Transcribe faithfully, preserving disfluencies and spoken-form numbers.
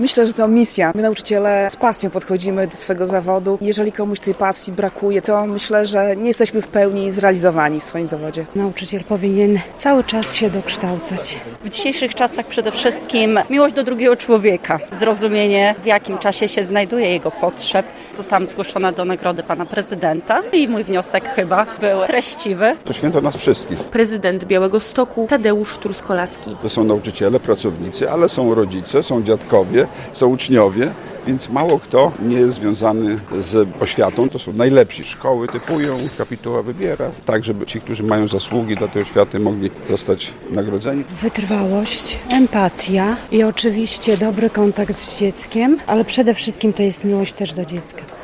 Myślę, że to misja. My nauczyciele z pasją podchodzimy do swego zawodu. Jeżeli komuś tej pasji brakuje, to myślę, że nie jesteśmy w pełni zrealizowani w swoim zawodzie. Nauczyciel powinien cały czas się dokształcać. W dzisiejszych czasach przede wszystkim miłość do drugiego człowieka, zrozumienie, w jakim czasie się znajduje jego potrzeb. Zostałam zgłoszona do nagrody pana prezydenta i mój wniosek chyba był treściwy. To święto nas wszystkich. Prezydent Białegostoku Tadeusz Truskolaski. To są nauczyciele, pracownicy, ale są rodzice, są dziadkowie, są uczniowie, więc mało kto nie jest związany z oświatą. To są najlepsi. Szkoły typują, kapituła wybiera, tak żeby ci, którzy mają zasługi do tej oświaty, mogli zostać nagrodzeni. Wytrwałość, empatia i oczywiście dobry kontakt z dzieckiem, ale przede wszystkim to jest miłość też do dziecka.